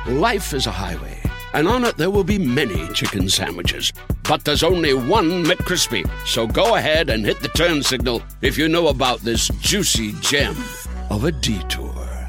Life is a highway, and on it there will be many chicken sandwiches. But there's only one McCrispy. So go ahead and hit the turn signal if you know about this juicy gem of a detour.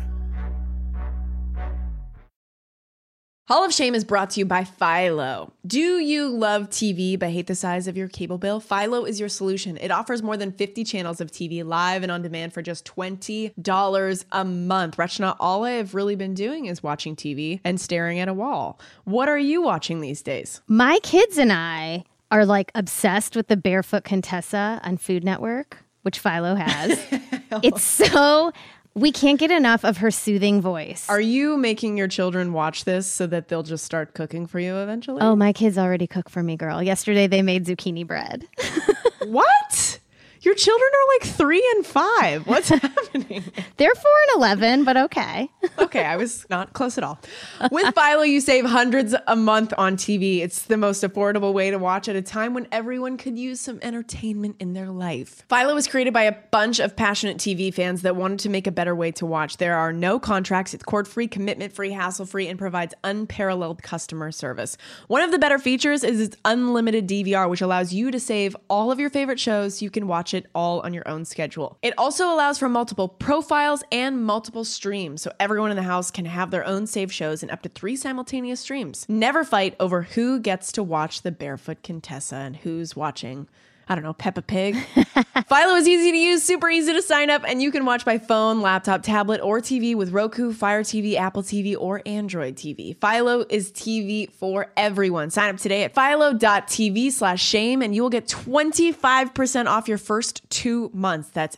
Hall of Shame is brought to you by Philo. Do you love TV but hate the size of your cable bill? Philo is your solution. It offers more than 50 channels of TV live and on demand for just $20 a month. Rachna, all I have really been doing is watching TV and staring at a wall. What are you watching these days? My kids and I are like obsessed with the Barefoot Contessa on Food Network, which Philo has. It's so... We can't get enough of her soothing voice. Are you making your children watch this so that they'll just start cooking for you eventually? Oh, my kids already cook for me, girl. Yesterday they made zucchini bread. What? Your children are like 3 and 5. What's happening? They're 4 and 11, but okay. Okay, I was not close at all. With Philo, you save hundreds a month on TV. It's the most affordable way to watch at a time when everyone could use some entertainment in their life. Philo was created by a bunch of passionate TV fans that wanted to make a better way to watch. There are no contracts. It's cord-free, commitment-free, hassle-free, and provides unparalleled customer service. One of the better features is its unlimited DVR, which allows you to save all of your favorite shows so you can watch it all on your own schedule. It also allows for multiple profiles and multiple streams, so everyone in the house can have their own saved shows and up to 3 simultaneous streams. Never fight over who gets to watch the Barefoot Contessa and who's watching, I don't know, Peppa Pig. Philo is easy to use, super easy to sign up, and you can watch by phone, laptop, tablet, or TV with Roku, Fire TV, Apple TV, or Android TV. Philo is TV for everyone. Sign up today at philo.tv/shame, and you will get 25% off your first 2 months. That's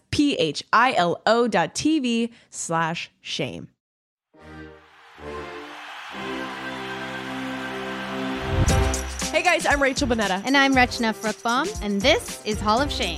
philo.tv/shame. Hey guys, I'm Rachel Bonnetta. And I'm Rachna Fruchtbaum, and this is Hall of Shame.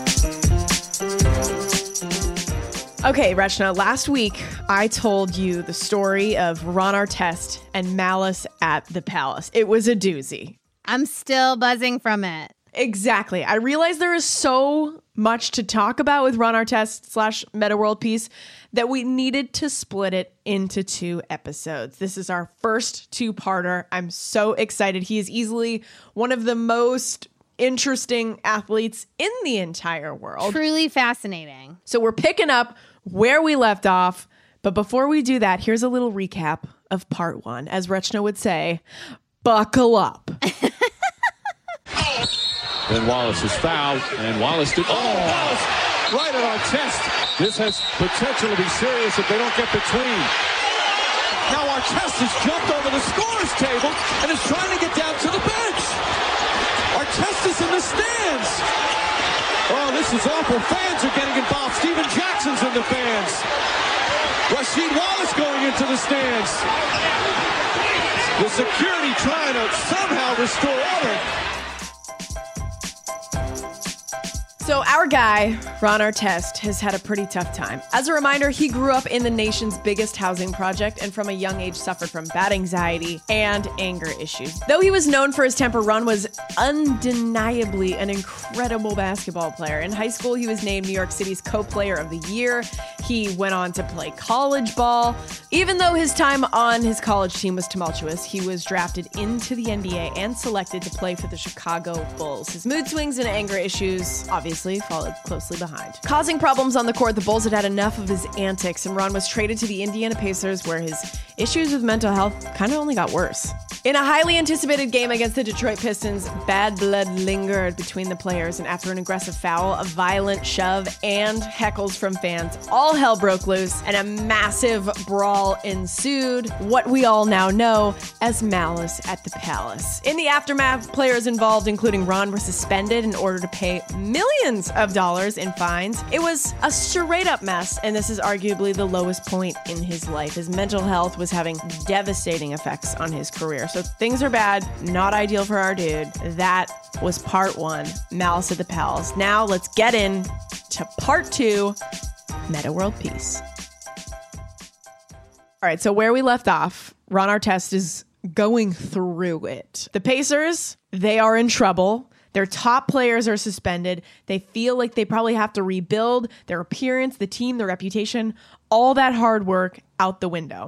Okay, Rachna, last week I told you the story of Ron Artest and Malice at the Palace. It was a doozy. I'm still buzzing from it. Exactly. I realize there is so much to talk about with Ron Artest / Meta World Peace that we needed to split it into 2 episodes. This is our first 2-parter. I'm so excited. He is easily one of the most interesting athletes in the entire world. Truly fascinating. So we're picking up where we left off. But before we do that, here's a little recap of part 1. As Rachna would say, buckle up. Then Wallace is fouled, and Wallace Wallace right at Artest. This has potential to be serious if they don't get between. Now Artest has jumped over the scorer's table and is trying to get down to the bench. Artest is in the stands. Oh, this is awful. Fans are getting involved. Steven Jackson's in the fans. Rasheed Wallace going into the stands. The security trying to somehow restore order. So our guy, Ron Artest, has had a pretty tough time. As a reminder, he grew up in the nation's biggest housing project and from a young age suffered from bad anxiety and anger issues. Though he was known for his temper, Ron was undeniably an incredible basketball player. In high school, he was named New York City's Co-Player of the Year. He went on to play college ball. Even though his time on his college team was tumultuous, he was drafted into the NBA and selected to play for the Chicago Bulls. His mood swings and anger issues obviously followed closely behind. Causing problems on the court, the Bulls had enough of his antics, and Ron was traded to the Indiana Pacers, where his issues with mental health kind of only got worse. In a highly anticipated game against the Detroit Pistons, bad blood lingered between the players, and after an aggressive foul, a violent shove, and heckles from fans, all hell broke loose, and a massive brawl ensued, what we all now know as Malice at the Palace. In the aftermath, players involved, including Ron, were suspended in order to pay millions of dollars in fines. It was a straight-up mess, and this is arguably the lowest point in his life. His mental health was having devastating effects on his career. So things are bad, not ideal for our dude. That was part 1, Malice at the Palace. Now let's get in to part 2, Meta World Peace. All right, so where we left off, Ron Artest is going through it. The Pacers, they are in trouble. Their top players are suspended. They feel like they probably have to rebuild their appearance, the team, their reputation, all that hard work out the window.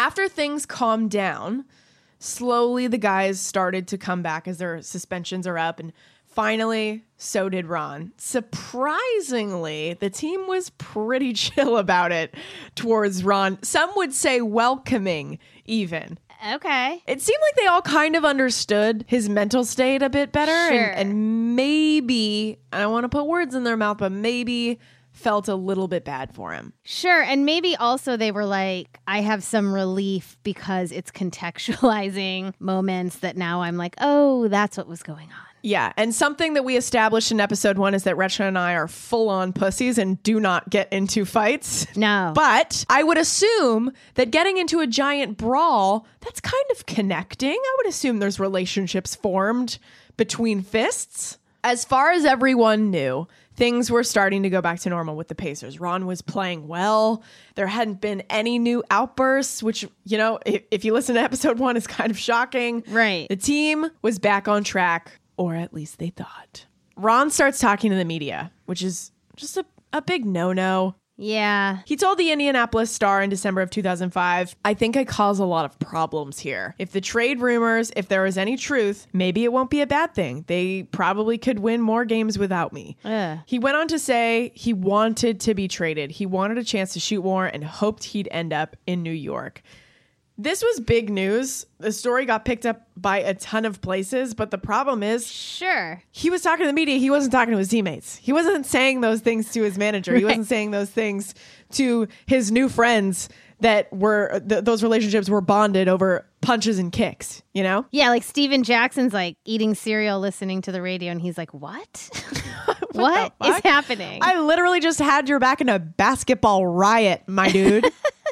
After things calmed down, slowly the guys started to come back as their suspensions are up, and finally, so did Ron. Surprisingly, the team was pretty chill about it towards Ron. Some would say welcoming, even. Okay. It seemed like they all kind of understood his mental state a bit better. Sure. And maybe, I don't want to put words in their mouth, but maybe felt a little bit bad for him. Sure. And maybe also they were like, I have some relief because it's contextualizing moments that now I'm like, oh, that's what was going on. Yeah, and something that we established in episode 1 is that Rachel and I are full-on pussies and do not get into fights. No. But I would assume that getting into a giant brawl, that's kind of connecting. I would assume there's relationships formed between fists. As far as everyone knew, things were starting to go back to normal with the Pacers. Ron was playing well. There hadn't been any new outbursts, which, you know, if you listen to episode 1, is kind of shocking. Right. The team was back on track. Or at least they thought. Ron starts talking to the media, which is just a big no-no. Yeah. He told the Indianapolis Star in December of 2005, I think I cause a lot of problems here. If the trade rumors, if there is any truth, maybe it won't be a bad thing. They probably could win more games without me. He went on to say he wanted to be traded. He wanted a chance to shoot more and hoped he'd end up in New York. This was big news. The story got picked up by a ton of places, but the problem is, Sure. he was talking to the media. He wasn't talking to his teammates. He wasn't saying those things to his manager. He wasn't saying those things to his new friends that were, those relationships were bonded over punches and kicks, you know? Yeah, like Steven Jackson's like eating cereal, listening to the radio, and he's like, what? What is happening? I literally just had your back in a basketball riot, my dude.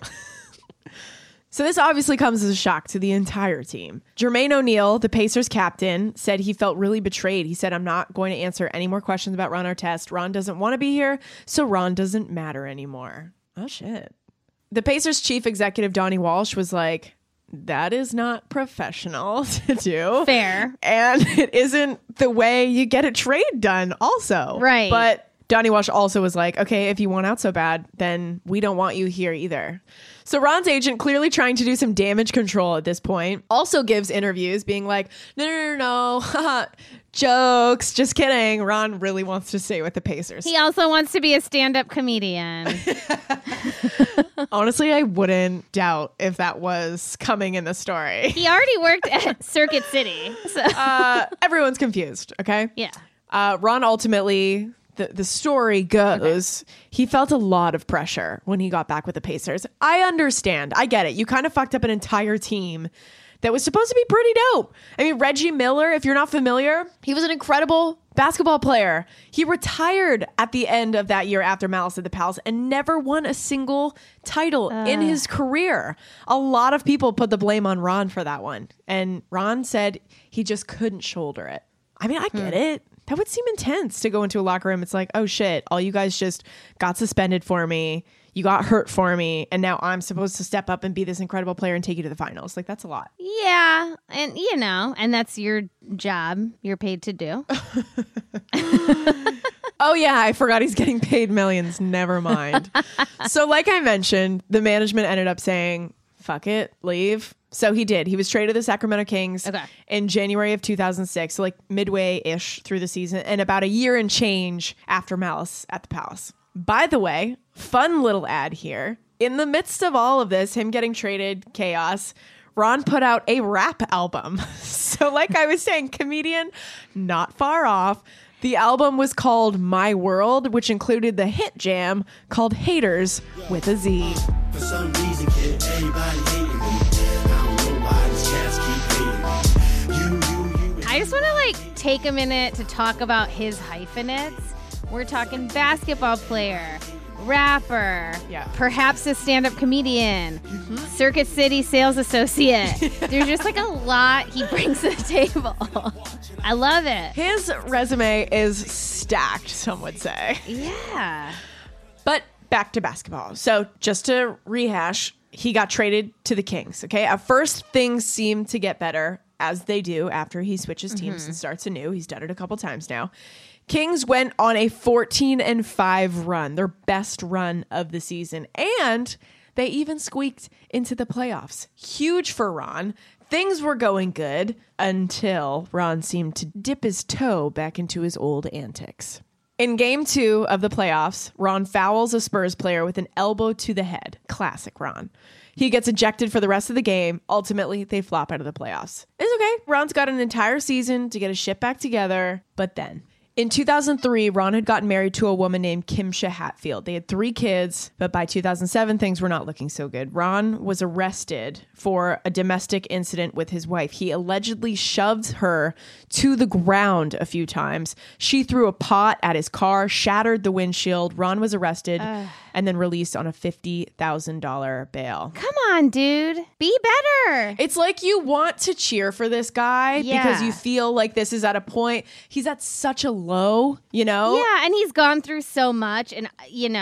So this obviously comes as a shock to the entire team. Jermaine O'Neal, the Pacers captain, said he felt really betrayed. He said, I'm not going to answer any more questions about Ron Artest. Ron doesn't want to be here, so Ron doesn't matter anymore. Oh, shit. The Pacers chief executive, Donnie Walsh, was like, that is not professional to do. Fair. And it isn't the way you get a trade done also. Right. But Donnie Walsh also was like, okay, if you want out so bad, then we don't want you here either. So Ron's agent, clearly trying to do some damage control at this point, also gives interviews being like, no. Jokes. Just kidding. Ron really wants to stay with the Pacers. He also wants to be a stand-up comedian. Honestly, I wouldn't doubt if that was coming in the story. He already worked at Circuit City. So. Everyone's confused, okay? Yeah. Ron ultimately... The story goes, he felt a lot of pressure when he got back with the Pacers. I understand. I get it. You kind of fucked up an entire team that was supposed to be pretty dope. I mean, Reggie Miller, if you're not familiar, he was an incredible basketball player. He retired at the end of that year after Malice at the Palace and never won a single title in his career. A lot of people put the blame on Ron for that one. And Ron said he just couldn't shoulder it. I mean, I get it. That would seem intense to go into a locker room. It's like, oh shit, all you guys just got suspended for me. You got hurt for me. And now I'm supposed to step up and be this incredible player and take you to the finals. Like, that's a lot. Yeah. And, you know, and that's your job. You're paid to do. Oh, yeah. I forgot he's getting paid millions. Never mind. So like I mentioned, the management ended up saying, fuck it, leave. So he did. He was traded to the Sacramento Kings in January of 2006, so like midway-ish through the season, and about a year and change after Malice at the Palace. By the way, fun little ad here. In the midst of all of this, him getting traded, chaos, Ron put out a rap album. So like I was saying, comedian, not far off. The album was called My World, which included the hit jam called Haters with a Z. For some reason, kid, everybody hating me. I don't know why these cats keep hating me. I just want to like take a minute to talk about his hyphenates. We're talking basketball player, rapper, perhaps a stand-up comedian, Circuit City sales associate. There's just like a lot he brings to the table. I love it. His resume is stacked, some would say. Yeah. But back to basketball. So just to rehash, he got traded to the Kings. Okay. At first, things seemed to get better, as they do after he switches teams and starts anew. He's done it a couple times now. Kings went on a 14-5 run, their best run of the season. And They even squeaked into the playoffs. Huge for Ron. Things were going good until Ron seemed to dip his toe back into his old antics. In game 2 of the playoffs, Ron fouls a Spurs player with an elbow to the head. Classic Ron. He gets ejected for the rest of the game. Ultimately, they flop out of the playoffs. It's okay. Ron's got an entire season to get his shit back together. But then, in 2003, Ron had gotten married to a woman named Kimsha Hatfield. They had 3 kids, but by 2007, things were not looking so good. Ron was arrested for a domestic incident with his wife. He allegedly shoved her to the ground a few times. She threw a pot at his car, shattered the windshield. Ron was arrested and then released on a $50,000 bail. Come on, dude. Be better. It's like you want to cheer for this guy because you feel like this is at a point. He's at such a low, you know? Yeah, and he's gone through so much, and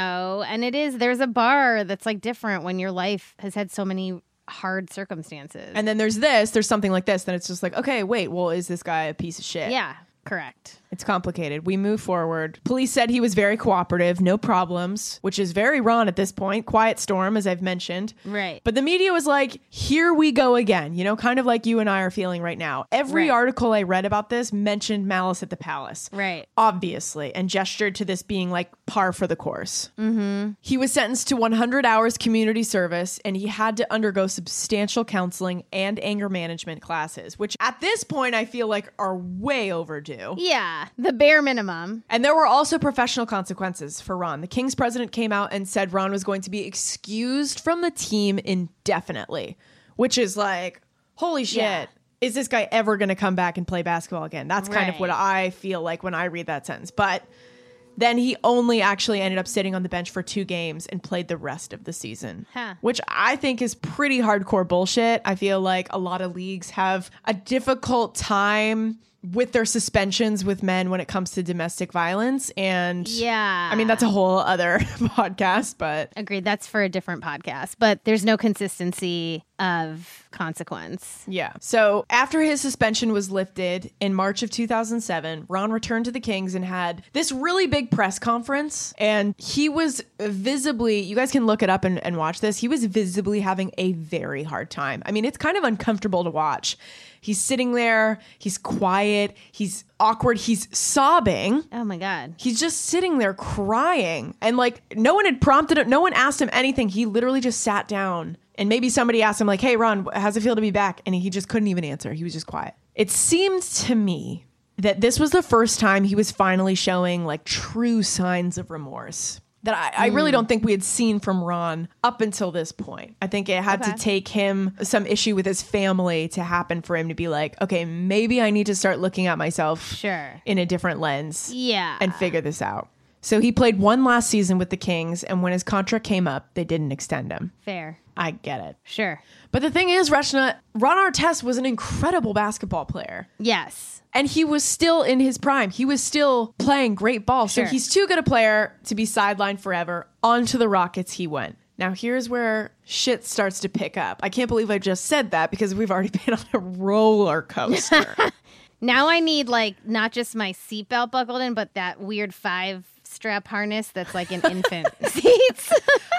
and there's a bar that's like different when your life has had so many hard circumstances. And then there's something like this, then it's just like, okay, wait, well, is this guy a piece of shit? Yeah, correct. It's complicated. We move forward. Police said he was very cooperative, no problems, which is very Ron at this point. Quiet storm, as I've mentioned. Right. But the media was like, here we go again, kind of like you and I are feeling right now. Every article I read about this mentioned Malice at the Palace. Right. Obviously, and gestured to this being like par for the course. Mm-hmm. He was sentenced to 100 hours community service, and he had to undergo substantial counseling and anger management classes, which at this point I feel like are way overdue. Yeah. The bare minimum. And there were also professional consequences for Ron. The Kings president came out and said Ron was going to be excused from the team indefinitely, which is like, holy shit. Yeah. Is this guy ever going to come back and play basketball again? That's kind of what I feel like when I read that sentence. But then he only actually ended up sitting on the bench for 2 games and played the rest of the season, which I think is pretty hardcore bullshit. I feel like a lot of leagues have a difficult time with their suspensions with men when it comes to domestic violence. And I mean, that's a whole other podcast, but agreed. That's for a different podcast, but there's no consistency of consequence. Yeah. So after his suspension was lifted in March of 2007, Ron returned to the Kings and had this really big press conference. And he was visibly, you guys can look it up and watch this. He was visibly having a very hard time. I mean, it's kind of uncomfortable to watch. He's sitting there. He's quiet. He's awkward. He's sobbing. Oh my God. He's just sitting there crying. And like, no one had prompted him. No one asked him anything. He literally just sat down. And maybe somebody asked him like, hey, Ron, how's it feel to be back? And he just couldn't even answer. He was just quiet. It seemed to me that this was the first time he was finally showing like true signs of remorse that I really don't think we had seen from Ron up until this point. I think it had to take him some issue with his family to happen for him to be like, okay, maybe I need to start looking at myself in a different lens and figure this out. So he played one last season with the Kings, and when his contract came up, they didn't extend him. Fair. I get it. Sure. But the thing is, Rachna, Ron Artest was an incredible basketball player. Yes. And he was still in his prime. He was still playing great ball. So he's too good a player to be sidelined forever. Onto the Rockets he went. Now here's where shit starts to pick up. I can't believe I just said that because we've already been on a roller coaster. Now I need like not just my seatbelt buckled in, but that weird 5-strap harness that's like an infant seats.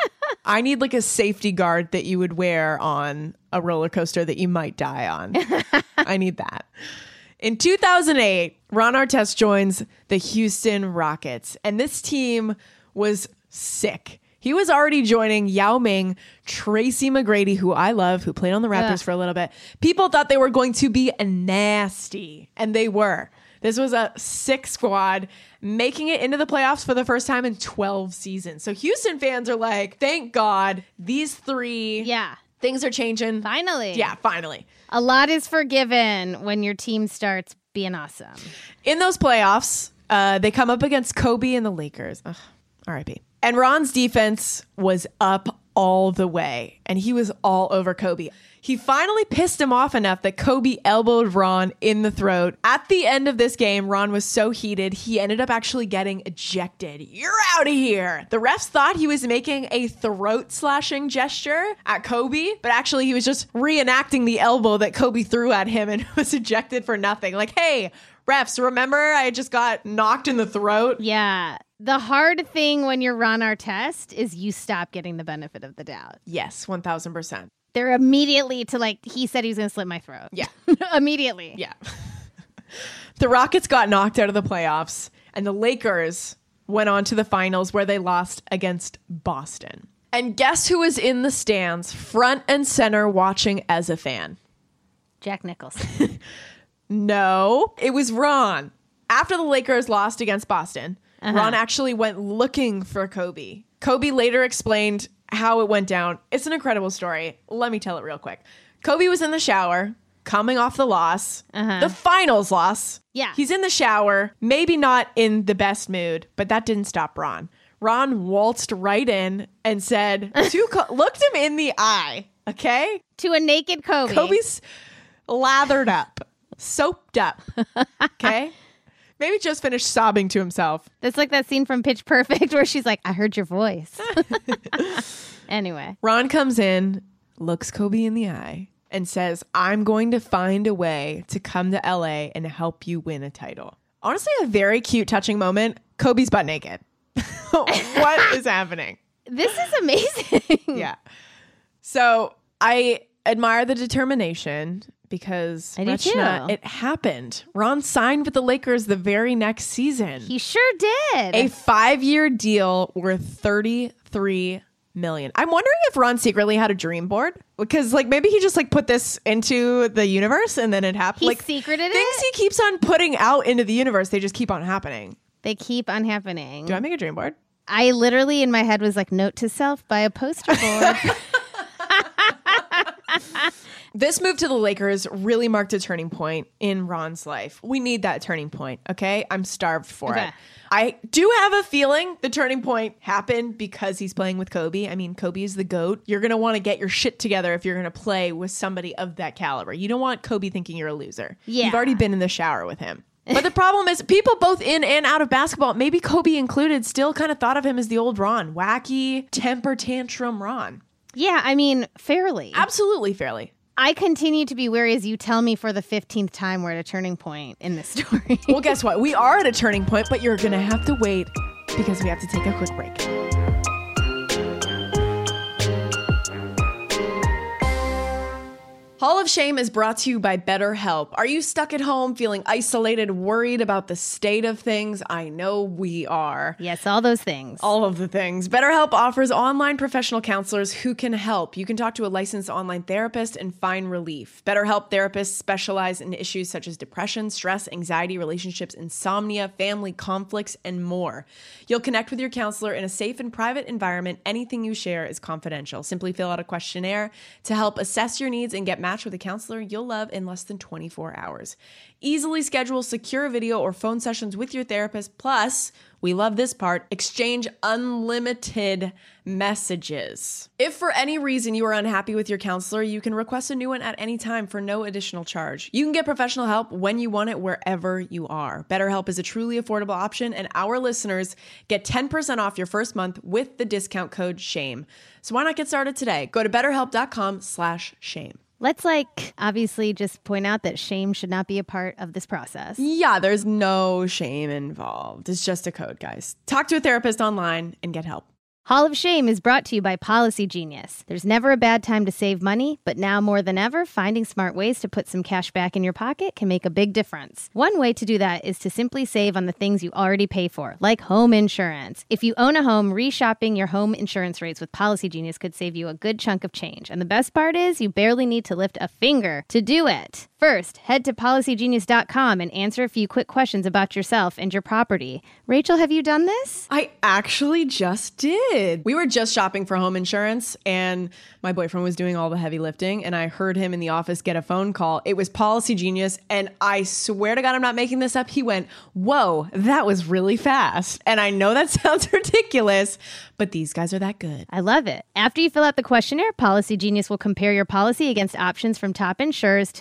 I need like a safety guard that you would wear on a roller coaster that you might die on. I need that. In 2008, Ron Artest joins the Houston Rockets, and this team was sick. He was already joining Yao Ming, Tracy McGrady, who I love, who played on the Raptors for a little bit. People thought they were going to be nasty, and they were. This was a sick squad, making it into the playoffs for the first time in 12 seasons. So Houston fans are like, thank God, these 3 things are changing. Finally. Yeah, finally. A lot is forgiven when your team starts being awesome. In those playoffs, they come up against Kobe and the Lakers. Ugh, R.I.P. And Ron's defense was up all the way, and he was all over Kobe. He finally pissed him off enough that Kobe elbowed Ron in the throat. At the end of this game, Ron was so heated, he ended up actually getting ejected. You're out of here. The refs thought he was making a throat slashing gesture at Kobe, but actually he was just reenacting the elbow that Kobe threw at him and was ejected for nothing. Like, hey, refs, remember I just got knocked in the throat? Yeah. The hard thing when you're Ron Artest is you stop getting the benefit of the doubt. Yes, 1,000%. They're immediately to like, he said he was going to slit my throat. Yeah. Immediately. Yeah. The Rockets got knocked out of the playoffs, and the Lakers went on to the finals where they lost against Boston. And guess who was in the stands, front and center, watching as a fan? Jack Nicholson. No, it was Ron. After the Lakers lost against Boston, Ron actually went looking for Kobe. Kobe later explained how it went down. It's an incredible story. Let me tell it real quick. Kobe was in the shower, coming off the loss, the finals loss. Yeah. He's in the shower, maybe not in the best mood, but that didn't stop Ron. Ron waltzed right in and said, looked him in the eye, okay? To a naked Kobe. Kobe's lathered up, soaped up, okay? Maybe just finished sobbing to himself. That's like that scene from Pitch Perfect where she's like, I heard your voice. Anyway. Ron comes in, looks Kobe in the eye, and says, I'm going to find a way to come to LA and help you win a title. Honestly, a very cute, touching moment. Kobe's butt naked. What is happening? This is amazing. Yeah. So I admire the determination because I do too. It happened. Ron signed with the Lakers the very next season. He sure did. A 5-year deal worth $33 million. I'm wondering if Ron secretly had a dream board because like maybe he just like put this into the universe and then it happened. He like secreted things it? he keeps on putting out into the universe, they just keep on happening. They keep on happening. Do I make a dream board? I literally in my head was like, note to self, buy a poster board. This move to the Lakers really marked a turning point in Ron's life. We need that turning point, okay? I'm starved for it. I do have a feeling the turning point happened because he's playing with Kobe. I mean, Kobe is the GOAT. You're going to want to get your shit together if you're going to play with somebody of that caliber. You don't want Kobe thinking you're a loser. Yeah. You've already been in the shower with him. But the problem is people both in and out of basketball, maybe Kobe included, still kind of thought of him as the old Ron. Wacky, temper tantrum Ron. Yeah, I mean, fairly. Absolutely fairly. I continue to be wary as you tell me for the 15th time we're at a turning point in this story. Well, guess what? We are at a turning point, but you're going to have to wait because we have to take a quick break. Hall of Shame is brought to you by BetterHelp. Are you stuck at home, feeling isolated, worried about the state of things? I know we are. Yes, all those things. All of the things. BetterHelp offers online professional counselors who can help. You can talk to a licensed online therapist and find relief. BetterHelp therapists specialize in issues such as depression, stress, anxiety, relationships, insomnia, family conflicts, and more. You'll connect with your counselor in a safe and private environment. Anything you share is confidential. Simply fill out a questionnaire to help assess your needs and get matched with a counselor you'll love in less than 24 hours. Easily schedule secure video or phone sessions with your therapist. Plus, we love this part, exchange unlimited messages. If for any reason you are unhappy with your counselor, you can request a new one at any time for no additional charge. You can get professional help when you want it, wherever you are. BetterHelp is a truly affordable option, and our listeners get 10% off your first month with the discount code SHAME. So why not get started today? Go to betterhelp.com/shame. Let's obviously just point out that shame should not be a part of this process. Yeah, there's no shame involved. It's just a code, guys. Talk to a therapist online and get help. Hall of Shame is brought to you by Policy Genius. There's never a bad time to save money, but now more than ever, finding smart ways to put some cash back in your pocket can make a big difference. One way to do that is to simply save on the things you already pay for, like home insurance. If you own a home, reshopping your home insurance rates with Policy Genius could save you a good chunk of change. And the best part is, you barely need to lift a finger to do it. First, head to PolicyGenius.com and answer a few quick questions about yourself and your property. Rachel, have you done this? I actually just did. We were just shopping for home insurance and my boyfriend was doing all the heavy lifting and I heard him in the office get a phone call. It was Policy Genius and I swear to God, I'm not making this up. He went, whoa, that was really fast. And I know that sounds ridiculous, but these guys are that good. I love it. After you fill out the questionnaire, Policy Genius will compare your policy against options from top insurers to make sure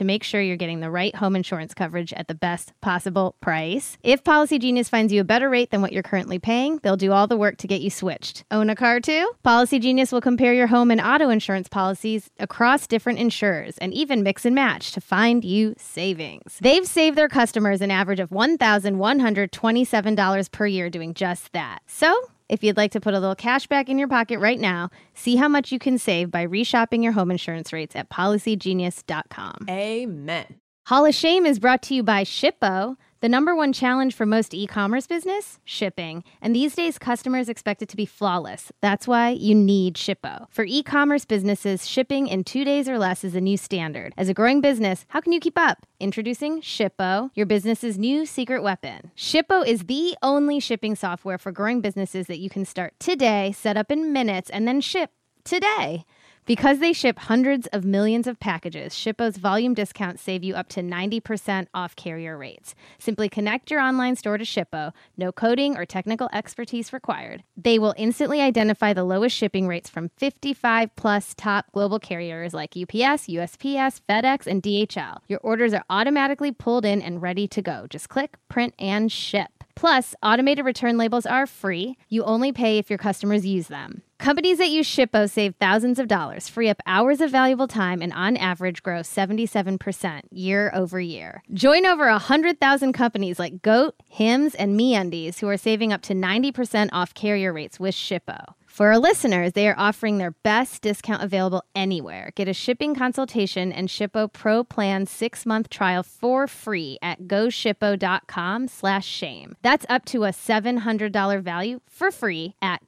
you're getting the right home insurance coverage at the best possible price. If Policy Genius finds you a better rate than what you're currently paying, they'll do all the work to get you switched. Own a car too? Policy Genius will compare your home and auto insurance policies across different insurers and even mix and match to find you savings. They've saved their customers an average of $1,127 per year doing just that. So, if you'd like to put a little cash back in your pocket right now, see how much you can save by reshopping your home insurance rates at PolicyGenius.com. Amen. Hall of Shame is brought to you by Shippo. The number one challenge for most e-commerce business? Shipping. And these days, customers expect it to be flawless. That's why you need Shippo. For e-commerce businesses, shipping in 2 days or less is a new standard. As a growing business, how can you keep up? Introducing Shippo, your business's new secret weapon. Shippo is the only shipping software for growing businesses that you can start today, set up in minutes, and then ship today. Because they ship hundreds of millions of packages, Shippo's volume discounts save you up to 90% off carrier rates. Simply connect your online store to Shippo. No coding or technical expertise required. They will instantly identify the lowest shipping rates from 55 plus top global carriers like UPS, USPS, FedEx, and DHL. Your orders are automatically pulled in and ready to go. Just click, print, and ship. Plus, automated return labels are free. You only pay if your customers use them. Companies that use Shippo save thousands of dollars, free up hours of valuable time, and on average grow 77% year over year. Join over 100,000 companies like Goat, Hims, and MeUndies who are saving up to 90% off carrier rates with Shippo. For our listeners, they are offering their best discount available anywhere. Get a shipping consultation and Shippo Pro Plan 6-month trial for free at goshippo.com/shame. That's up to a $700 value for free at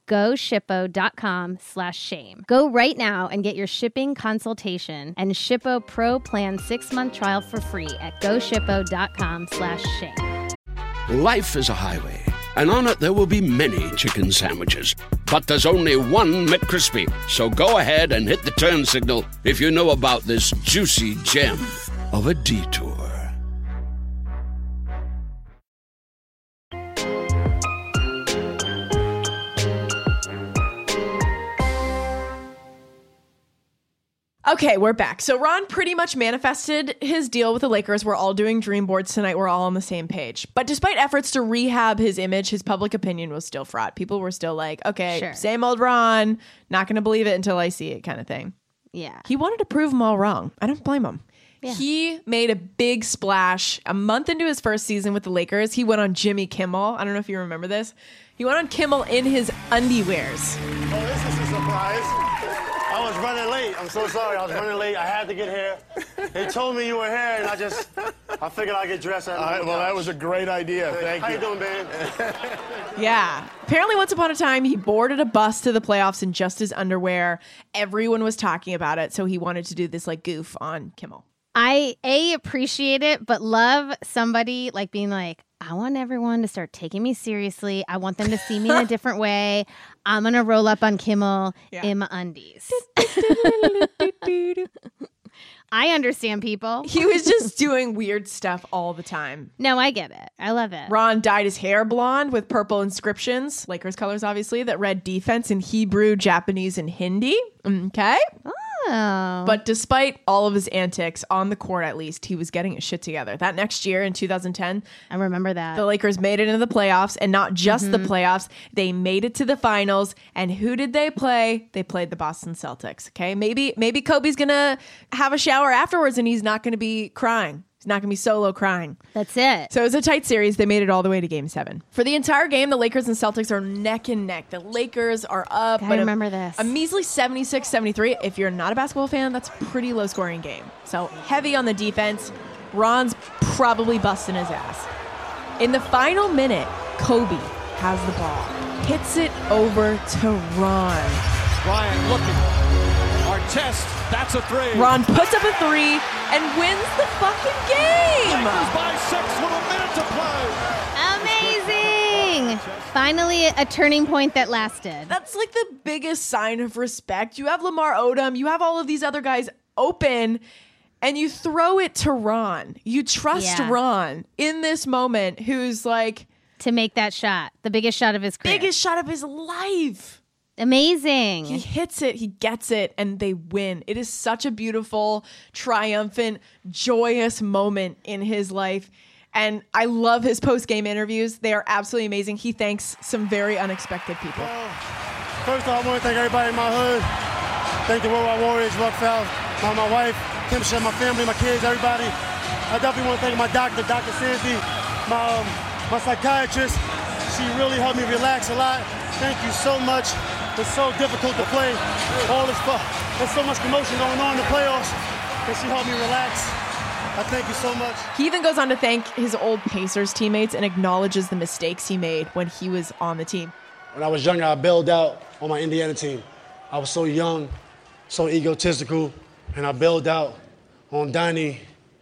goshippo.com/shame. Go right now and get your shipping consultation and Shippo Pro Plan 6-month trial for free at goshippo.com/shame. Life is a highway, and on it there will be many chicken sandwiches. But there's only one McCrispy. So go ahead and hit the turn signal if you know about this juicy gem of a detour. Okay, we're back. So Ron pretty much manifested his deal with the Lakers. We're all doing dream boards tonight. We're all on the same page. But despite efforts to rehab his image, his public opinion was still fraught. People were still like, okay, Sure. Same old Ron. Not going to believe it until I see it kind of thing. Yeah. He wanted to prove them all wrong. I don't blame him. Yeah. He made a big splash a month into his first season with the Lakers. He went on Jimmy Kimmel. I don't know if you remember this. He went on Kimmel in his undiwears. Oh, this is a surprise. I was running late. I'm so sorry. I was running late. I had to get here. They told me you were here, and I figured I'd get dressed. Well, that was a great idea. Thank How you. you doing, man? Yeah. Apparently, once upon a time, he boarded a bus to the playoffs in just his underwear. Everyone was talking about it, so he wanted to do this like goof on Kimmel. I appreciate it, but love somebody like being like, I want everyone to start taking me seriously. I want them to see me in a different way. I'm going to roll up on Kimmel in my undies. I understand people. He was just doing weird stuff all the time. No, I get it. I love it. Ron dyed his hair blonde with purple inscriptions, Lakers colors obviously, that read defense in Hebrew, Japanese, and Hindi. Okay. Oh. But despite all of his antics, on the court at least, he was getting his shit together. That next year in 2010, I remember that. the Lakers made it into the playoffs, and not just the playoffs. They made it to the finals. And who did they play? They played the Boston Celtics. Okay, maybe Kobe's gonna have a shower afterwards, and he's not gonna be crying. He's not going to be solo crying. That's it. So it was a tight series. They made it all the way to Game 7. For the entire game, the Lakers and Celtics are neck and neck. The Lakers are up. I remember this. A measly 76-73. If you're not a basketball fan, that's a pretty low-scoring game. So heavy on the defense. Ron's probably busting his ass. In the final minute, Kobe has the ball. Hits it over to Ron. Bryant looking. Artest, that's a three. Ron puts up a three and wins the fucking game. Lakers by 6 with a minute to play. Amazing. Finally, a turning point that lasted. That's like the biggest sign of respect. You have Lamar Odom. You have all of these other guys open, and you throw it to Ron. You trust Ron in this moment, who's like... to make that shot. The biggest shot of his career. Biggest shot of his life. Amazing. He hits it, he gets it, and they win. It is such a beautiful, triumphant, joyous moment in his life. And I love his post-game interviews. They are absolutely amazing. He thanks some very unexpected people. First off, I want to thank everybody in my hood. Thank the Worldwide Warriors, Rock Fowl, my wife, Kim Shem, my family, my kids, everybody. I definitely want to thank my doctor, Dr. Sandy, my psychiatrist. She really helped me relax a lot. Thank you so much. It's so difficult to play all this fun. There's so much commotion going on in the playoffs, and she helped me relax. I thank you so much. He even goes on to thank his old Pacers teammates and acknowledges the mistakes he made when he was on the team. When I was younger, I bailed out on my Indiana team. I was so young, so egotistical, and I bailed out on Donnie,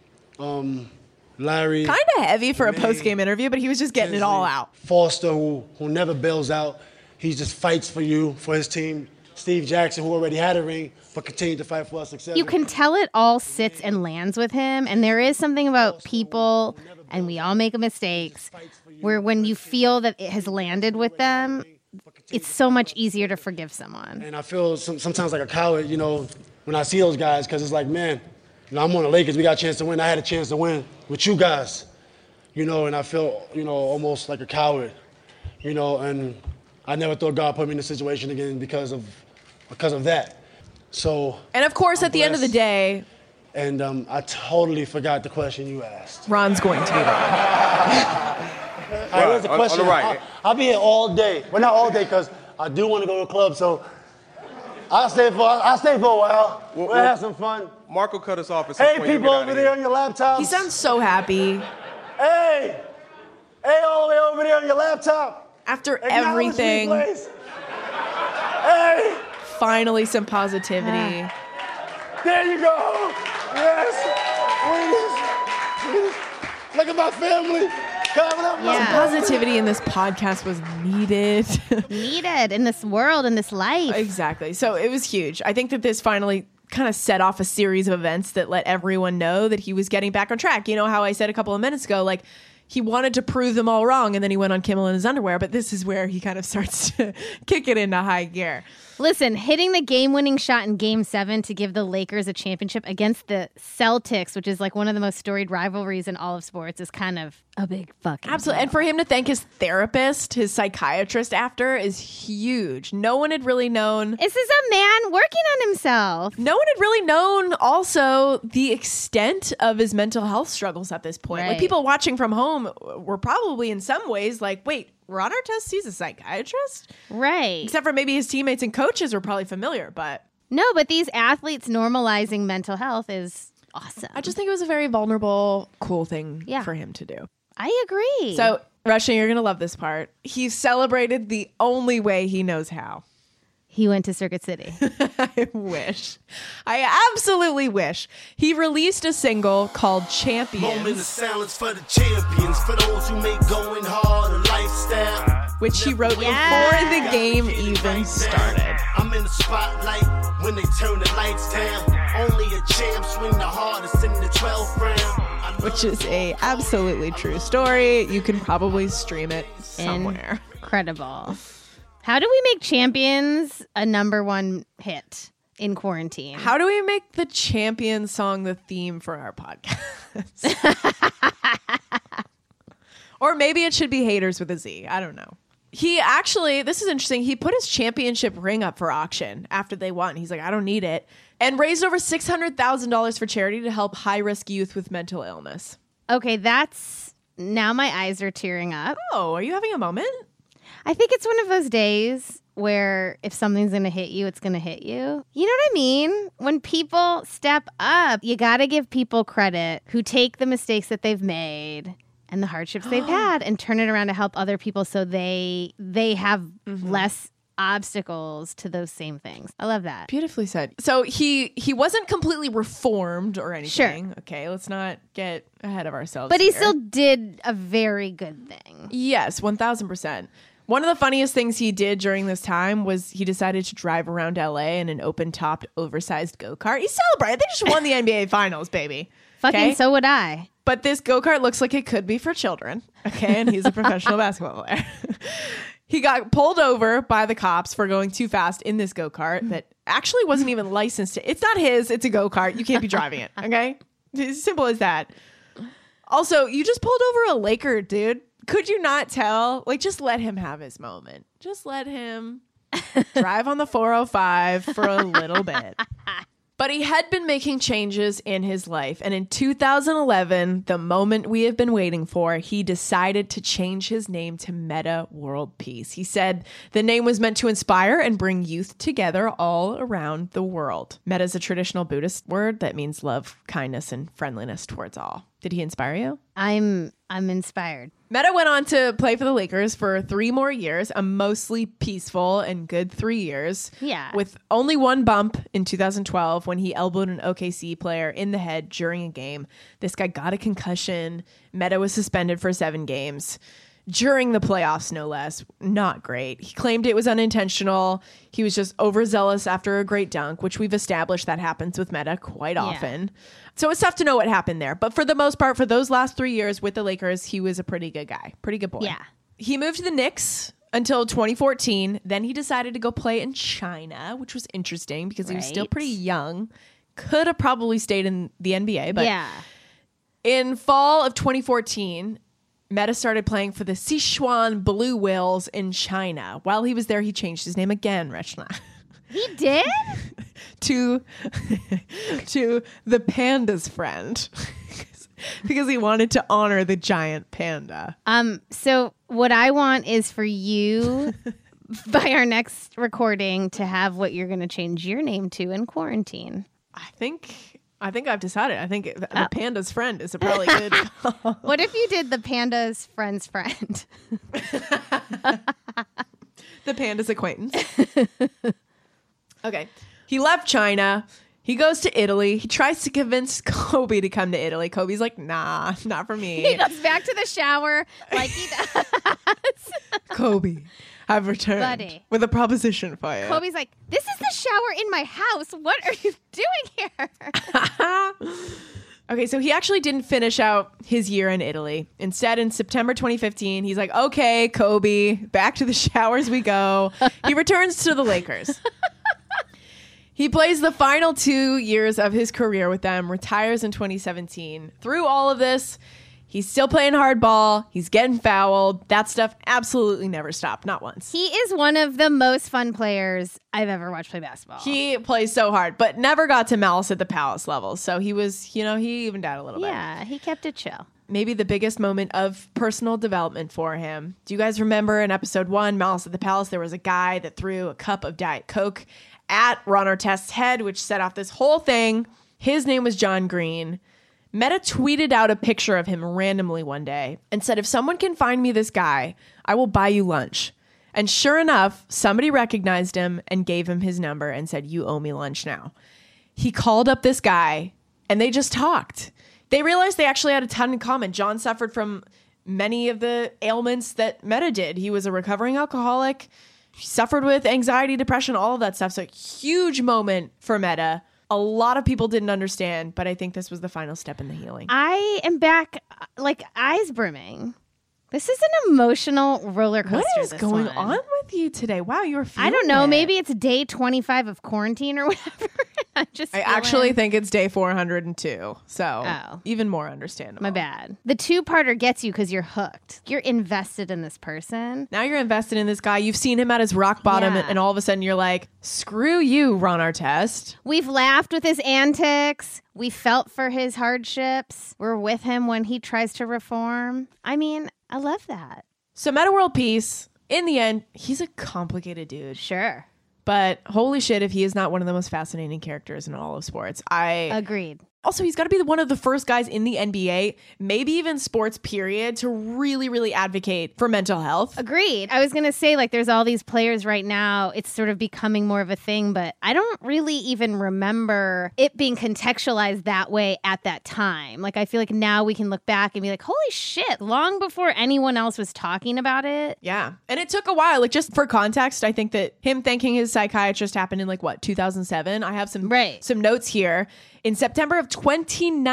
Larry. Kind of heavy for a post-game interview, but he was just getting it all out. Foster, who never bails out. He just fights for you, for his team. Steve Jackson, who already had a ring, but continued to fight for our success. You can tell it all sits and lands with him, and there is something about people, and we all make mistakes, where when you feel that it has landed with them, it's so much easier to forgive someone. And I feel sometimes like a coward, when I see those guys, because it's like, man, I'm on the Lakers. We got a chance to win. I had a chance to win with you guys, and I feel, almost like a coward, and I never thought God put me in this situation again because of that. So. And of course, at the end of the day. And I totally forgot the question you asked. Ron's going to be right. All right, where's the question? On the right. I'll be here all day. Well, not all day, because I do want to go to a club, so I'll stay for a while. We'll have some fun. Mark will cut us off. Hey, people over there on your laptops. He sounds so happy. Hey, all the way over there on your laptop. After everything. Hey. Finally, some positivity. There you go. Yes. Look at my family. Some positivity in this podcast was needed. Needed in this world, in this life. Exactly. So it was huge. I think that this finally kind of set off a series of events that let everyone know that he was getting back on track. You know how I said a couple of minutes ago, like, he wanted to prove them all wrong, and then he went on Kimmel in his underwear. But this is where he kind of starts to kick it into high gear. Listen, hitting the game-winning shot in Game 7 to give the Lakers a championship against the Celtics, which is like one of the most storied rivalries in all of sports, is kind of a big fucking Absolutely. deal. And for him to thank his therapist, his psychiatrist after is huge. No one had really known. This is a man working on himself. No one had really known also the extent of his mental health struggles at this point. Right. Like, people watching from home were probably in some ways like, wait, Ron Artest sees a psychiatrist? Right. Except for maybe his teammates and coaches were probably familiar, but... No, but these athletes normalizing mental health is awesome. I just think it was a very vulnerable, cool thing for him to do. I agree. So, Rushing, you're going to love this part. He celebrated the only way he knows how. He went to Circuit City. I wish. I absolutely wish. He released a single called Champions. Moment of silence for the champions, for those who make going hard a lifestyle. Which he wrote before the game even started. I'm in the spotlight when they turn the lights down. Only a champ swing the hardest in the 12th round. Which is a absolutely true story. You can probably stream it somewhere. Incredible. How do we make Champions a #1 hit in quarantine? How do we make the Champions song the theme for our podcast? Or maybe it should be Haters with a Z. I don't know. He actually, this is interesting, he put his championship ring up for auction after they won. He's like, I don't need it. And raised over $600,000 for charity to help high-risk youth with mental illness. Okay, that's... Now my eyes are tearing up. Oh, are you having a moment? I think it's one of those days where if something's going to hit you, it's going to hit you. You know what I mean? When people step up, you got to give people credit who take the mistakes that they've made and the hardships they've had and turn it around to help other people so they have less obstacles to those same things. I love that. Beautifully said. So he wasn't completely reformed or anything. Sure. Okay, let's not get ahead of ourselves. But he here. still did a very good thing. Yes, 1,000%. One of the funniest things he did during this time was he decided to drive around LA in an open-topped, oversized go-kart. He celebrated. They just won the NBA Finals, baby. Fucking so would I. But this go-kart looks like it could be for children. Okay, and he's a professional basketball player. He got pulled over by the cops for going too fast in this go-kart that actually wasn't even licensed. It's not his. It's a go-kart. You can't be driving it. Okay? It's simple as that. Also, you just pulled over a Laker, dude. Could you not tell? Like, just let him have his moment. Just let him drive on the 405 for a little bit. But he had been making changes in his life. And in 2011, the moment we have been waiting for, he decided to change his name to Metta World Peace. He said the name was meant to inspire and bring youth together all around the world. Metta is a traditional Buddhist word that means love, kindness, and friendliness towards all. Did he inspire you? I'm inspired. Metta went on to play for the Lakers for 3 more years, a mostly peaceful and good 3 years. Yeah. With only one bump in 2012 when he elbowed an OKC player in the head during a game. This guy got a concussion. Metta was suspended for 7 games. During the playoffs, no less. Not great. He claimed it was unintentional. He was just overzealous after a great dunk, which we've established that happens with Metta quite often. So it's tough to know what happened there. But for the most part, for those last 3 years with the Lakers, he was a pretty good guy. Pretty good boy. Yeah. He moved to the Knicks until 2014. Then he decided to go play in China, which was interesting because he was still pretty young. Could have probably stayed in the NBA. But in fall of 2014... Metta started playing for the Sichuan Blue Whales in China. While he was there, he changed his name again, Rachna. He did? to the panda's friend. Because he wanted to honor the giant panda. So what I want is for you, by our next recording, to have what you're going to change your name to in quarantine. I think I've decided. I think the panda's friend is a probably good. What if you did the panda's friend's friend? The panda's acquaintance. Okay. He left China. He goes to Italy. He tries to convince Kobe to come to Italy. Kobe's like, nah, not for me. He goes back to the shower like he does. Kobe, I've returned with a proposition for you. Kobe's like, this is the shower in my house. What are you doing here? Okay, so he actually didn't finish out his year in Italy. Instead, in September 2015, he's like, okay, Kobe, back to the showers we go. He returns to the Lakers. He plays the final 2 years of his career with them, retires in 2017. Through all of this, he's still playing hardball. He's getting fouled. That stuff absolutely never stopped, not once. He is one of the most fun players I've ever watched play basketball. He plays so hard, but never got to Malice at the Palace level. So he was, he evened out a little bit. Yeah, he kept it chill. Maybe the biggest moment of personal development for him. Do you guys remember in episode 1, Malice at the Palace, there was a guy that threw a cup of Diet Coke at Ron Artest's head, which set off this whole thing. His name was John Green. Metta tweeted out a picture of him randomly one day and said, if someone can find me this guy, I will buy you lunch. And sure enough, somebody recognized him and gave him his number and said, you owe me lunch now. He called up this guy and they just talked. They realized they actually had a ton in common. John suffered from many of the ailments that Metta did. He was a recovering alcoholic. He suffered with anxiety, depression, all of that stuff. So huge moment for Metta. A lot of people didn't understand, but I think this was the final step in the healing. I am back, like, eyes brimming. This is an emotional roller coaster. What is going on with you today? Wow, you're feeling I don't know. Maybe it's day 25 of quarantine or whatever. I actually think it's day 402. So even more understandable. My bad. The 2-parter gets you because you're hooked. You're invested in this person. Now you're invested in this guy. You've seen him at his rock bottom, and all of a sudden you're like, screw you, Ron Artest. We've laughed with his antics. We felt for his hardships. We're with him when he tries to reform. I mean, I love that. So Metta World Peace, in the end, he's a complicated dude. Sure. But holy shit, if he is not one of the most fascinating characters in all of sports. Agreed. Also, he's got to be one of the first guys in the NBA, maybe even sports period, to really, really advocate for mental health. Agreed. I was going to say, like, there's all these players right now. It's sort of becoming more of a thing, but I don't really even remember it being contextualized that way at that time. Like, I feel like now we can look back and be like, holy shit, long before anyone else was talking about it. Yeah. And it took a while. Like, just for context, I think that him thanking his psychiatrist happened in, 2007? I have some notes here. In September of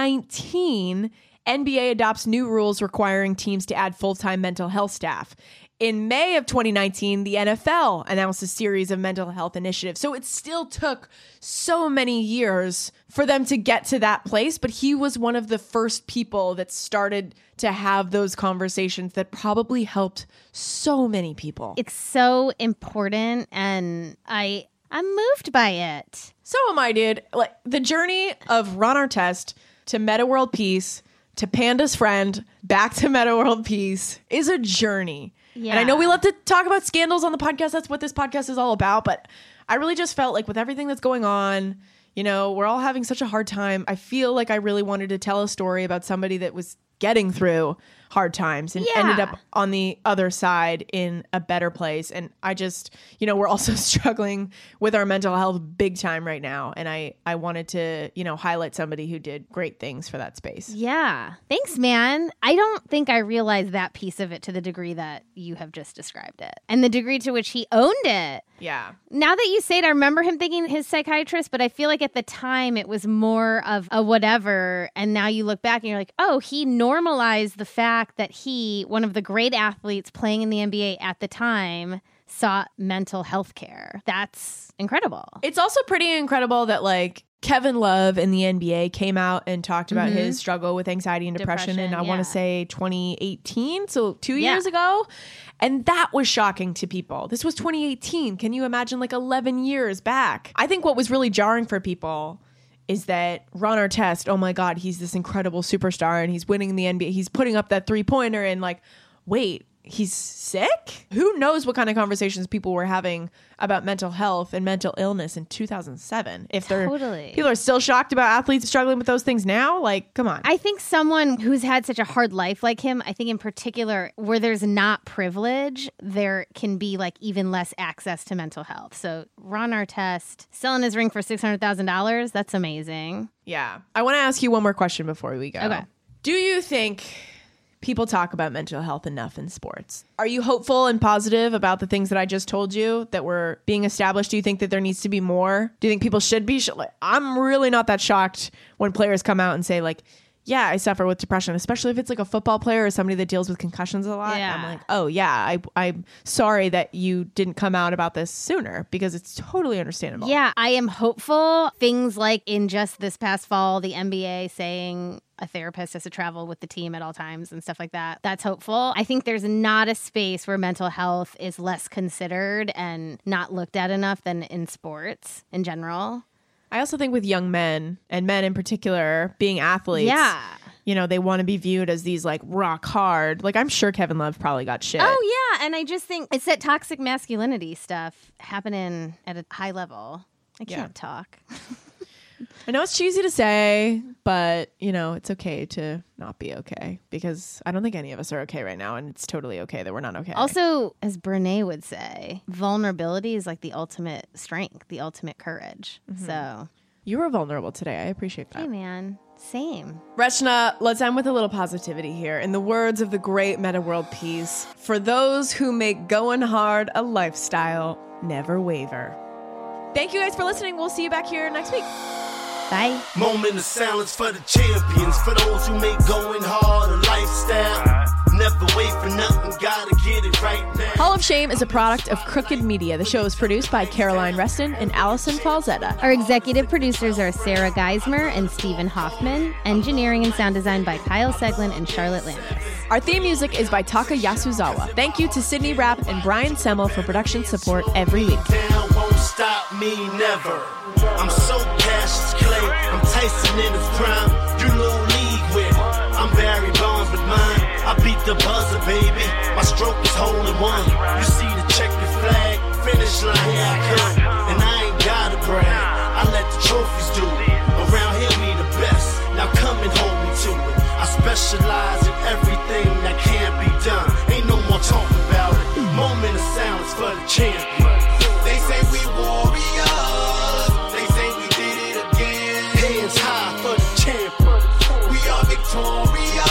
2019, NBA adopts new rules requiring teams to add full-time mental health staff. In May of 2019, the NFL announced a series of mental health initiatives. So it still took so many years for them to get to that place. But he was one of the first people that started to have those conversations that probably helped so many people. It's so important, and I'm moved by it. So am I, dude. Like the journey of Ron Artest to Meta World Peace to Panda's Friend back to Meta World Peace is a journey. Yeah. And I know we love to talk about scandals on the podcast. That's what this podcast is all about. But I really just felt like with everything that's going on, you know, we're all having such a hard time. I feel like I really wanted to tell a story about somebody that was getting through hard times and ended up on the other side in a better place. And I just, you know, we're also struggling with our mental health big time right now. And I wanted to, you know, highlight somebody who did great things for that space. Yeah. Thanks, man. I don't think I realized that piece of it to the degree that you have just described it and the degree to which he owned it. Yeah. Now that you say it, I remember him thinking his psychiatrist, but I feel like at the time it was more of a whatever. And now you look back and you're like, oh, he normalized the fact that he, one of the great athletes playing in the NBA at the time, sought mental health care. That's incredible. It's also pretty incredible that like Kevin Love in the NBA came out and talked about his struggle with anxiety and depression in, I want to say 2018, so 2 years ago. And that was shocking to people. This was 2018. Can you imagine like 11 years back? I think what was really jarring for people is that Ron Artest, oh my God, he's this incredible superstar and he's winning the NBA. He's putting up that 3-pointer and like, wait, he's sick? Who knows what kind of conversations people were having about mental health and mental illness in 2007. If people are still shocked about athletes struggling with those things now, like, come on. I think someone who's had such a hard life like him, I think in particular, where there's not privilege, there can be like even less access to mental health. So Ron Artest selling his ring for $600,000, that's amazing. Yeah. I want to ask you one more question before we go. Okay. Do you think people talk about mental health enough in sports? Are you hopeful and positive about the things that I just told you that were being established? Do you think that there needs to be more? Do you think people should be? I'm really not that shocked when players come out and say like, yeah, I suffer with depression, especially if it's like a football player or somebody that deals with concussions a lot. Yeah. I'm like, oh yeah, I'm sorry that you didn't come out about this sooner because it's totally understandable. Yeah, I am hopeful. Things like in just this past fall, the NBA saying a therapist has to travel with the team at all times and stuff like that. That's hopeful. I think there's not a space where mental health is less considered and not looked at enough than in sports in general. I also think with young men and men in particular being athletes, you know, they want to be viewed as these like rock hard. Like I'm sure Kevin Love probably got shit. Oh yeah. And I just think it's that toxic masculinity stuff happening at a high level. I can't talk. I know it's cheesy to say, but, you know, it's okay to not be okay because I don't think any of us are okay right now. And it's totally okay that we're not okay. Also, as Brené would say, vulnerability is like the ultimate strength, the ultimate courage. So you were vulnerable today. I appreciate that. Hey, man. Same. Rachna, let's end with a little positivity here. In the words of the great Meta World Peace, for those who make going hard a lifestyle, never waver. Thank you guys for listening. We'll see you back here next week. Bye. Moment of silence for the champions, for those who make going hard a lifestyle. Never wait for nothing, gotta get it right now. Hall of Shame is a product of Crooked Media. The show is produced by Caroline Reston and Allison Falzetta. Our executive producers are Sarah Geismer and Stephen Hoffman. Engineering and sound design by Kyle Seglin and Charlotte Landis. Our theme music is by Taka Yasuzawa. Thank you to Sydney Rapp and Brian Semmel for production support every week. Down won't stop me, never. I'm so Cassius Clay, I'm Tyson in his prime. You little league with, I'm Barry Bonds with mine. I beat the buzzer, baby. My stroke is hole in one. You see the checkered flag, finish line, here I come. And I ain't gotta brag, I let the trophies do it. Around here, we the best. Now come and hold me to it. I specialize in everything that can't be done. Ain't no more talking about it. Moment of silence for the champion. They say we warriors. They say we did it again. Hands high for the champion. We are victorious.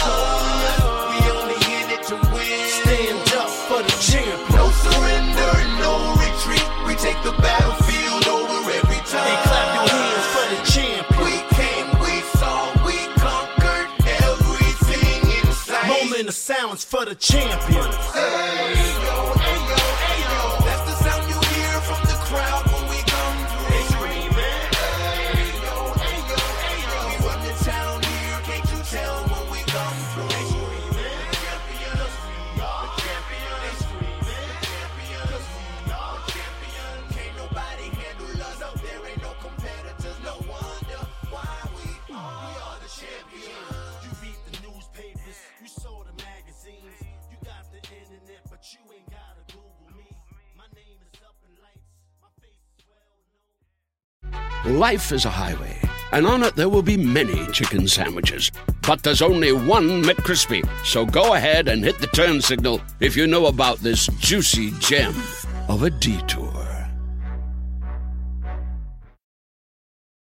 We only in it to win. Stand up for the champion. No surrender and no retreat. We take the battlefield over every time. Hey, clap your hands for the champion. We came, we saw, we conquered everything inside. Moment minute silence for the champions. Ayo, ayo, ayo. That's the sound you hear from the crowd when we come through. They screaming. Ayo, ayo, ayo. We run the town here, can't you tell when we come through? They screaming. Champions, we are champions. They screaming. Champions, we are champions. Can't nobody handle us. There ain't no competitors. No wonder why we are the champions. You read the newspapers, you saw the magazines, you got the internet, but you ain't gotta Google me. My name is up in lights, my face is well known. Life is a highway, and on it there will be many chicken sandwiches. But there's only one McCrispy. So go ahead and hit the turn signal if you know about this juicy gem of a detour.